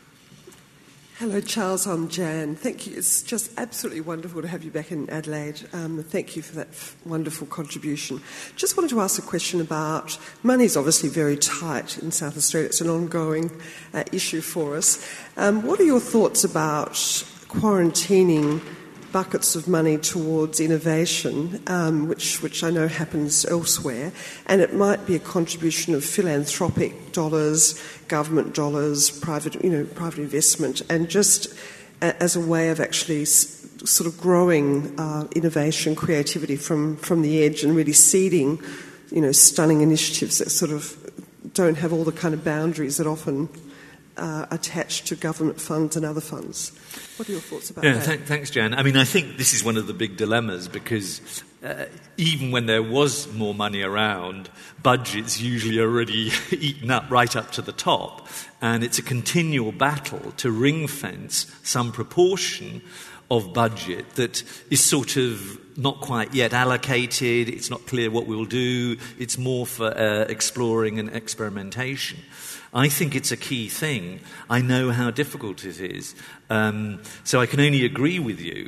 Speaker 6: Hello, Charles. I'm Jan. Thank you. It's just absolutely wonderful to have you back in Adelaide. Um, thank you for that f- wonderful contribution. Just wanted to ask a question about money's obviously very tight in South Australia. It's an ongoing uh, issue for us. Um, what are your thoughts about quarantining buckets of money towards innovation, um, which which I know happens elsewhere, and it might be a contribution of philanthropic dollars, government dollars, private you know private investment, and just a, as a way of actually s- sort of growing uh, innovation, creativity from from the edge, and really seeding, you know, stunning initiatives that sort of don't have all the kind of boundaries that often uh, attached to government funds and other funds. What are your thoughts about
Speaker 3: yeah,
Speaker 6: that?
Speaker 3: Th- thanks, Jan. I mean, I think this is one of the big dilemmas because uh, even when there was more money around, budgets usually are already eaten up right up to the top, and it's a continual battle to ring-fence some proportion of budget that is sort of not quite yet allocated, it's not clear what we'll do, it's more for uh, exploring and experimentation. I think it's a key thing. I know how difficult it is. Um, so I can only agree with you.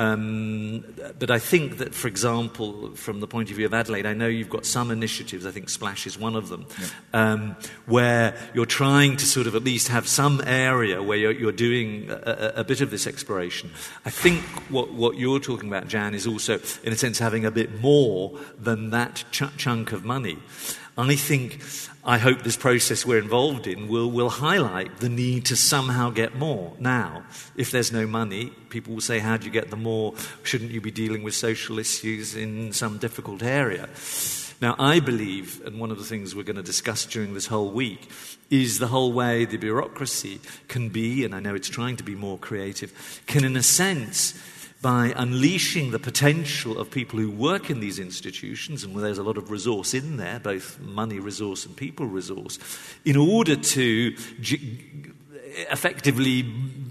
Speaker 3: Um, but I think that, for example, from the point of view of Adelaide, I know you've got some initiatives, I think Splash is one of them, yeah. um, where you're trying to sort of at least have some area where you're, you're doing a, a bit of this exploration. I think what, what you're talking about, Jan, is also, in a sense, having a bit more than that ch- chunk of money. I think, I hope this process we're involved in will, will highlight the need to somehow get more. Now, if there's no money, people will say, how do you get the more? Shouldn't you be dealing with social issues in some difficult area? Now, I believe, and one of the things we're going to discuss during this whole week, is the whole way the bureaucracy can be, and I know it's trying to be more creative, can in a sense, by unleashing the potential of people who work in these institutions, and there's a lot of resource in there, both money resource and people resource, in order to g- effectively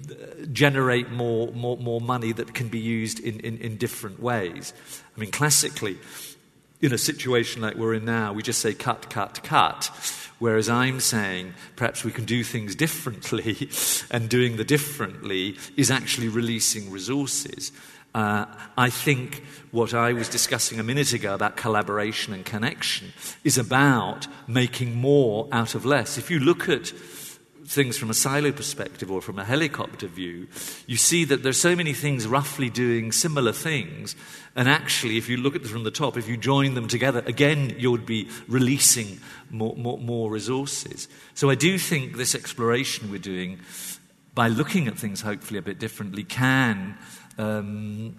Speaker 3: generate more, more, more money that can be used in, in, in different ways. I mean, classically, in a situation like we're in now, we just say cut, cut, cut. Whereas I'm saying perhaps we can do things differently, and doing the differently is actually releasing resources. Uh, I think what I was discussing a minute ago about collaboration and connection is about making more out of less. If you look at things from a silo perspective or from a helicopter view, you see that there's so many things roughly doing similar things, and actually if you look at them from the top, if you join them together, again you would be releasing more, more, more resources. So I do think this exploration we're doing, by looking at things hopefully a bit differently, can um,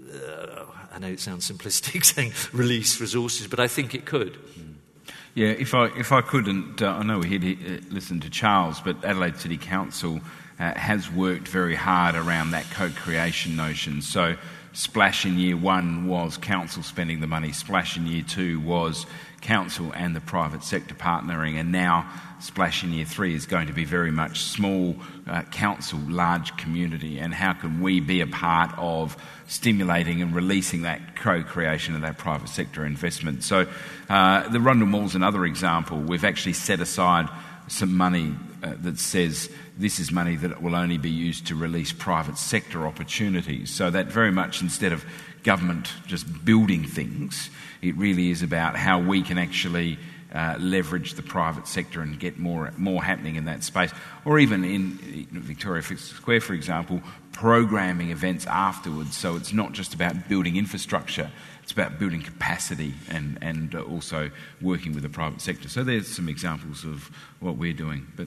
Speaker 3: uh, I know it sounds simplistic saying release resources, but I think it could.
Speaker 2: Yeah, if I if I couldn't, uh, I know we're here to uh, listen to Charles, but Adelaide City Council uh, has worked very hard around that co-creation notion. So Splash in year one was council spending the money, Splash in year two was council and the private sector partnering, and now Splash in year three is going to be very much small uh, council, large community, and how can we be a part of stimulating and releasing that co-creation of that private sector investment. So uh, the Rundle Mall's another example. We've actually set aside some money uh, that says this is money that will only be used to release private sector opportunities. So that very much, instead of government just building things, it really is about how we can actually uh, leverage the private sector and get more more happening in that space. Or even in Victoria Square, for example, programming events afterwards. So it's not just about building infrastructure, it's about building capacity and, and also working with the private sector. So there's some examples of what we're doing. But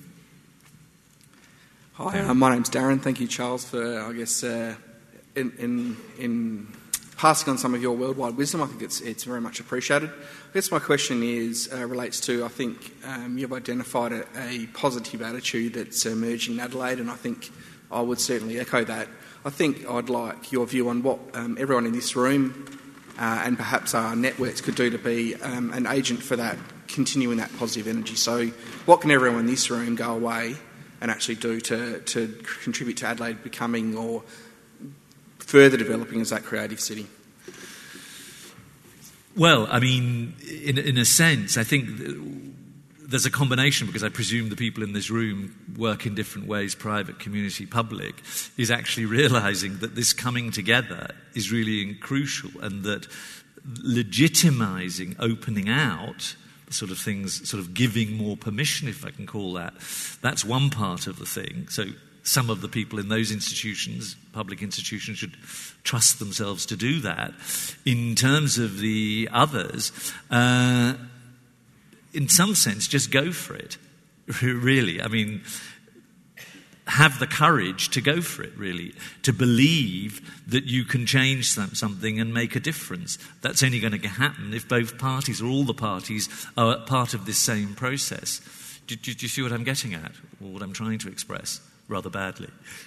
Speaker 7: Hi, uh, my name's Darren. Thank you, Charles, for, I guess, uh, in, in, in passing on some of your worldwide wisdom. I think it's it's very much appreciated. I guess my question is uh, relates to, I think um, you've identified a, a positive attitude that's emerging in Adelaide, and I think I would certainly echo that. I think I'd like your view on what um, everyone in this room uh, and perhaps our networks could do to be um, an agent for that continuing that positive energy. So what can everyone in this room go away and actually do to, to contribute to Adelaide becoming or further developing as that creative city?
Speaker 3: Well, I mean, in, in a sense, I think there's a combination, because I presume the people in this room work in different ways, private, community, public, is actually realising that this coming together is really crucial, and that legitimising opening out, sort of things, sort of giving more permission, if I can call that, that's one part of the thing. So some of the people in those institutions, public institutions, should trust themselves to do that. In terms of the others, uh, in some sense, just go for it, really. I mean, have the courage to go for it, really, to believe that you can change some, something and make a difference. That's only going to happen if both parties, or all the parties, are part of this same process. Do, do, do you see what I'm getting at, or what I'm trying to express? Rather badly.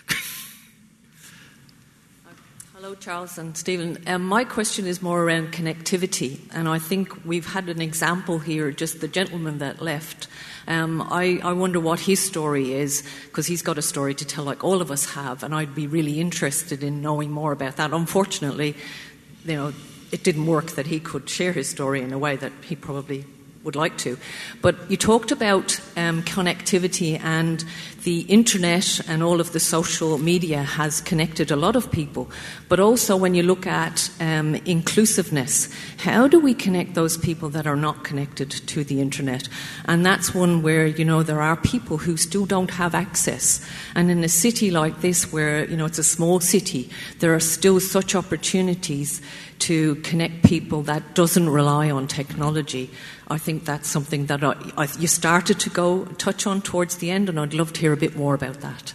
Speaker 8: Hello, Charles and Stephen. Um, my question is more around connectivity, and I think we've had an example here, just the gentleman that left. Um, I, I wonder what his story is, because he's got a story to tell like all of us have, and I'd be really interested in knowing more about that. Unfortunately, you know, it didn't work that he could share his story in a way that he probably would like to. But you talked about um, connectivity, and the internet and all of the social media has connected a lot of people. But also when you look at um, inclusiveness, how do we connect those people that are not connected to the internet? And that's one where, you know, there are people who still don't have access. And in a city like this, where, you know, it's a small city, there are still such opportunities to connect people that doesn't rely on technology. I think that's something that I, I, you started to go touch on towards the end, and I'd love to hear a bit more about that.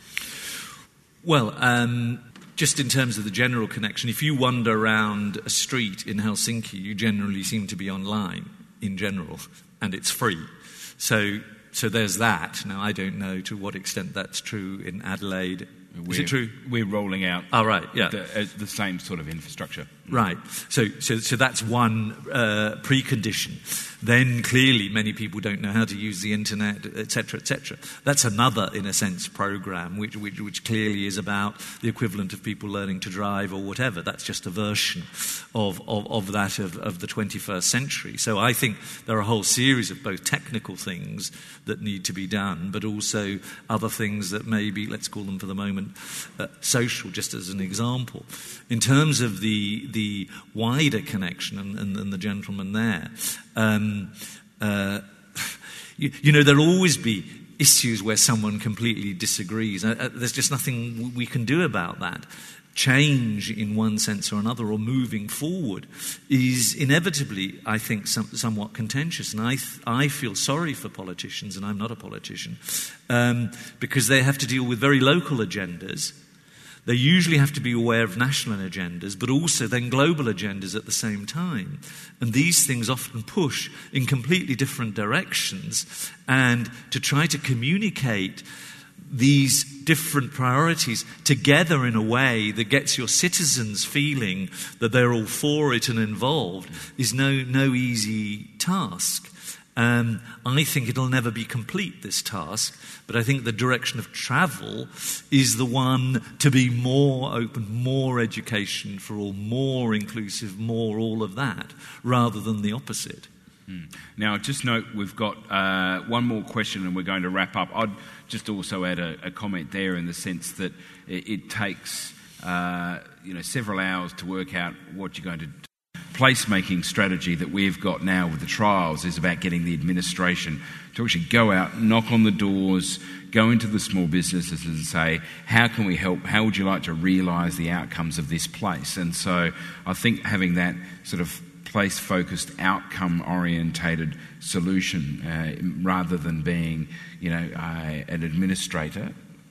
Speaker 3: Well, um, just in terms of the general connection, if you wander around a street in Helsinki, you generally seem to be online in general, and it's free. So, so there's that. Now, I don't know to what extent that's true in Adelaide.
Speaker 2: We're,
Speaker 3: Is it true?
Speaker 2: We're rolling out
Speaker 3: oh, right, yeah.
Speaker 2: the, uh, the same sort of infrastructure.
Speaker 3: Right. So, so, so that's one uh, precondition. Then clearly many people don't know how to use the internet, et cetera, et cetera. That's another, in a sense, program which, which, which clearly is about the equivalent of people learning to drive or whatever. That's just a version of, of, of that of, of the twenty-first century. So I think there are a whole series of both technical things that need to be done, but also other things that maybe, let's call them for the moment, uh, social, just as an example. In terms of the the wider connection, and, and, and the gentleman there, um, uh, you, you know, there'll always be issues where someone completely disagrees. Uh, uh, there's just nothing we can do about that. Change, in one sense or another, or moving forward, is inevitably, I think, some, somewhat contentious. And I, th- I feel sorry for politicians, and I'm not a politician, um, because they have to deal with very local agendas. They usually have to be aware of national agendas, but also then global agendas at the same time. And these things often push in completely different directions. And to try to communicate these different priorities together in a way that gets your citizens feeling that they're all for it and involved is no, no easy task. Um, I think it'll never be complete, this task, but I think the direction of travel is the one to be more open, more education for all, more inclusive, more all of that, rather than the opposite.
Speaker 2: Mm. Now, just note we've got uh, one more question and we're going to wrap up. I'd just also add a, a comment there in the sense that it, it takes uh, you know several hours to work out what you're going to do. Placemaking strategy that we've got now with the trials is about getting the administration to actually go out, knock on the doors, go into the small businesses and say, how can we help? How would you like to realise the outcomes of this place? And so I think having that sort of place-focused, outcome-orientated solution uh, rather than being, you know, uh, an administrator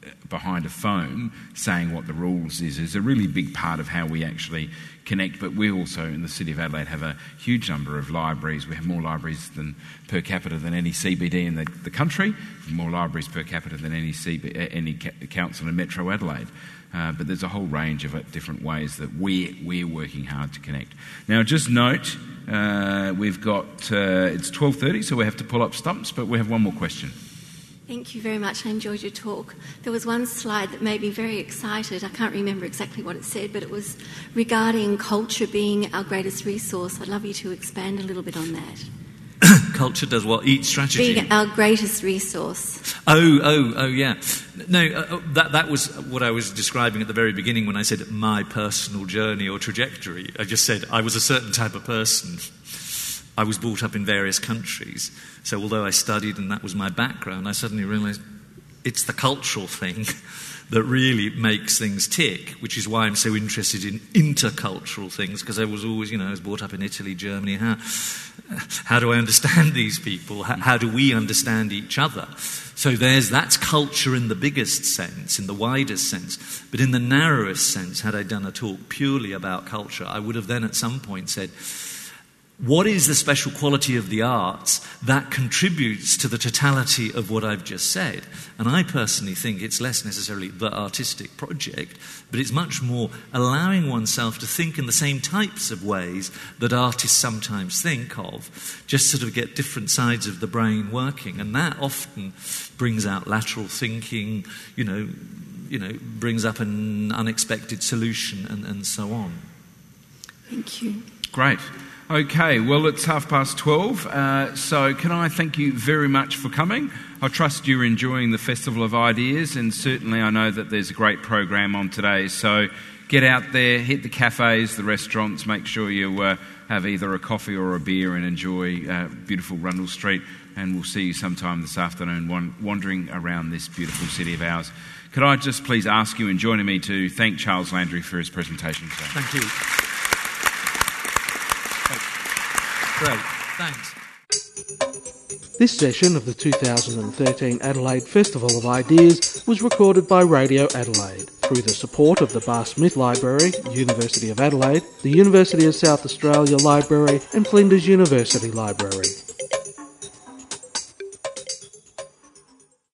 Speaker 2: behind a phone saying what the rules is is a really big part of how we actually connect. But we also, in the City of Adelaide, have a huge number of libraries. We have more libraries than per capita than any C B D in the, the country, more libraries per capita than any, C B, any council in Metro Adelaide. Uh, but there's a whole range of different ways that we, we're working hard to connect. Now, just note, uh, we've got, uh, it's twelve thirty, so we have to pull up stumps, but we have one more question.
Speaker 9: Thank you very much. I enjoyed your talk. There was one slide that made me very excited. I can't remember exactly what it said, but it was regarding culture being our greatest resource. I'd love you to expand a little bit on that.
Speaker 3: Culture does what? Eat strategy?
Speaker 9: Being our greatest resource.
Speaker 3: Oh, oh, oh, yeah. No, uh, that that was what I was describing at the very beginning when I said my personal journey or trajectory. I just said I was a certain type of person. I was brought up in various countries. So although I studied and that was my background, I suddenly realised it's the cultural thing that really makes things tick, which is why I'm so interested in intercultural things, because I was always, you know, I was brought up in Italy, Germany. How, how do I understand these people? How, how do we understand each other? So there's that's culture in the biggest sense, in the widest sense. But in the narrowest sense, had I done a talk purely about culture, I would have then at some point said, what is the special quality of the arts that contributes to the totality of what I've just said? And I personally think it's less necessarily the artistic project, but it's much more allowing oneself to think in the same types of ways that artists sometimes think of, just sort of get different sides of the brain working. And that often brings out lateral thinking, you know, you know, brings up an unexpected solution and, and so on.
Speaker 9: Thank you.
Speaker 2: Great. Okay, well, it's half past twelve, uh, so can I thank you very much for coming. I trust you're enjoying the Festival of Ideas, and certainly I know that there's a great program on today, so get out there, hit the cafes, the restaurants, make sure you uh, have either a coffee or a beer and enjoy uh, beautiful Rundle Street, and we'll see you sometime this afternoon wandering around this beautiful city of ours. Could I just please ask you, in joining me, to thank Charles Landry for his presentation today.
Speaker 3: Thank you. Great, thanks.
Speaker 1: This session of the two thousand thirteen Adelaide Festival of Ideas was recorded by Radio Adelaide through the support of the Bar Smith Library, University of Adelaide, the University of South Australia Library and Flinders University Library.